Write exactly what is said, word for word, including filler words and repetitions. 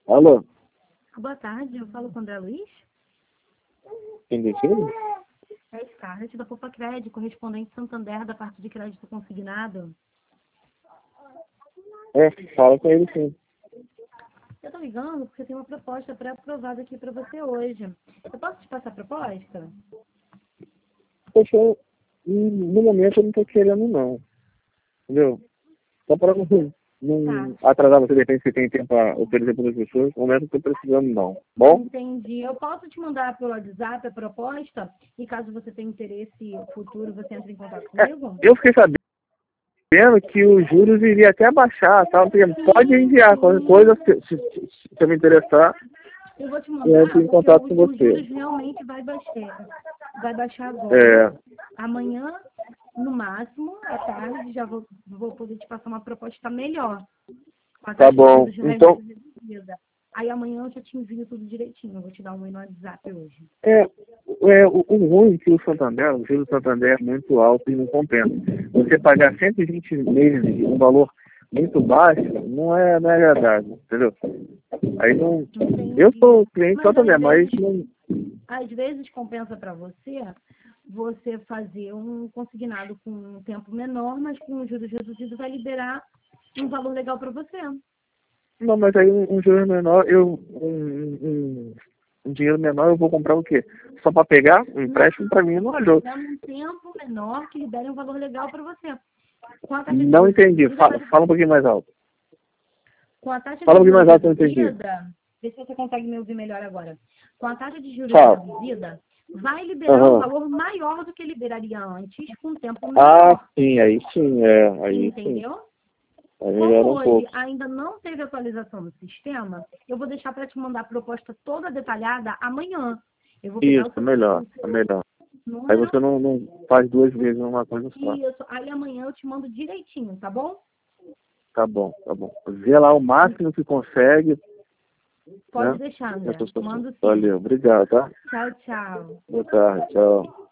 Alô? Boa tarde, eu falo com o André Luiz. Quem decide? É Scarlett, da Poupa Crédito, correspondente Santander, da parte de crédito consignado. É, fala com ele sim. Eu tô ligando porque tem uma proposta pré-aprovada aqui para você hoje. Eu posso te passar a proposta? Poxa, eu, no momento eu não tô querendo não. Entendeu? Só para não, não Tá. atrasar você, de repente você tem tempo para oferecer para as pessoas, no momento eu tô precisando não. Bom? Entendi. Eu posso te mandar pelo WhatsApp a proposta e caso você tenha interesse futuro, você entre em contato É, comigo? eu fiquei sabendo que os juros iriam até baixar, tá? Pode enviar qualquer coisa, se, se, se eu me interessar, Eu vou te eu entro mandar em porque contato os, com os você. juros realmente vai baixar. Vai baixar É, agora. Amanhã, no máximo, à tarde, já vou, vou poder te passar uma proposta melhor. Com a tá taxa de bom. juros de Então, reduzida. Aí amanhã eu já te envio tudo direitinho. Eu vou te dar um oi no WhatsApp hoje. É, é o, o ruim que o Santander, o juro do Santander é muito alto e não compensa. Você pagar cento e vinte meses, um valor muito baixo, não é, não é agradável, entendeu? Aí não. Eu Entendi. sou cliente do Mas às Santander, mas vezes, não. às vezes compensa para você você fazer um consignado com um tempo menor, mas com os juros reduzidos vai liberar um valor legal para você. Não, mas aí um, um juro menor, eu. Um, um, um dinheiro menor, eu vou comprar o quê? Só para pegar? Um empréstimo para mim não é jogo. É um tempo menor que libere um valor legal para você. Com a taxa de Não juros entendi. reduzida, Fala, vai- fala um pouquinho mais alto. com a taxa Fala de um pouquinho juros mais alto, eu não entendi. reduzida, vê se você consegue me ouvir melhor agora. Com a taxa de juros Fala. reduzida, vai liberar um Aham. valor maior do que liberaria antes, com tempo Ah, menor. sim, aí sim, é. Aí sim. Entendeu? Aí melhora Como um hoje pouco. ainda não teve atualização no sistema, eu vou deixar para te mandar a proposta toda detalhada amanhã. Eu vou pegar Isso, o é seu, melhor, o é seu melhor. Aí número você não, não faz duas vezes uma coisa só. e isso, aí amanhã eu te mando direitinho, tá bom? Tá bom, tá bom. Vê lá o máximo que consegue, Pode né? deixar, Eu André. tô- tô- Mando sim. Valeu, obrigado, tá? Tchau, tchau. Boa tarde, tchau.